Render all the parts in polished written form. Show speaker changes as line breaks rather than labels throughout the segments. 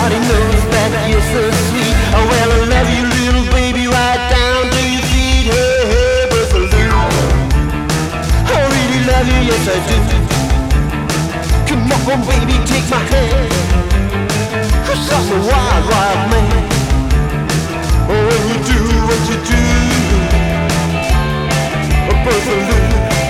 Everybody knows that you're so sweet. Oh, well, I love you, little baby, right down to your feet. Hey, hey, Bertha Lou. I really love you, yes I do. Come on, baby, take my hand. 'Cause I'm a wild, wild man. Oh, when you do what you do, Bertha Lou.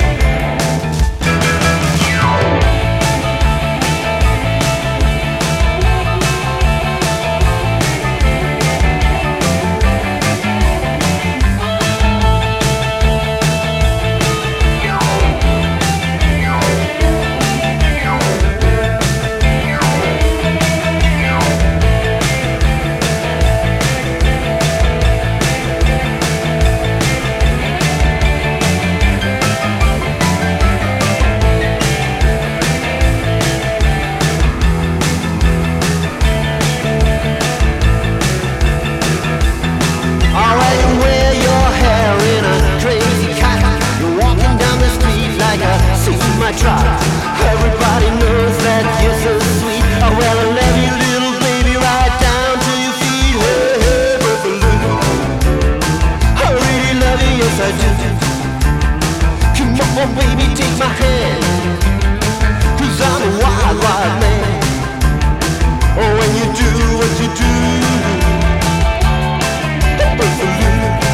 Everybody knows that you're so sweet. Oh, well, I love you, little baby, right down to your feet. Hey, hey, Bertha Lou. I really love you, yes I do. Come on, baby, take my hand. 'Cause I'm a wild, wild man. Oh, when you do what you do, Bertha Lou.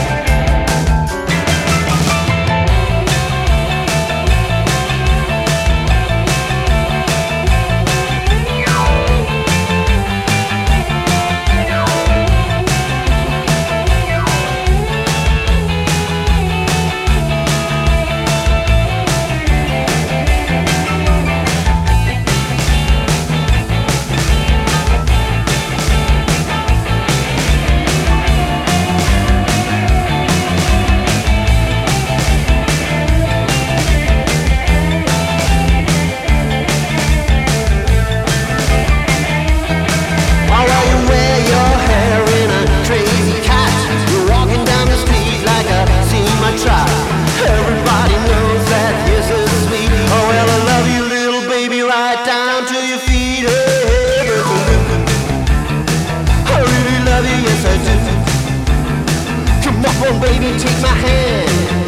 Everybody knows that you're so sweet. Oh, well, I love you, little baby, right down to your feet. Hey, hey, Bertha Lou. I really love you, yes I do. Come on, baby, take my hand.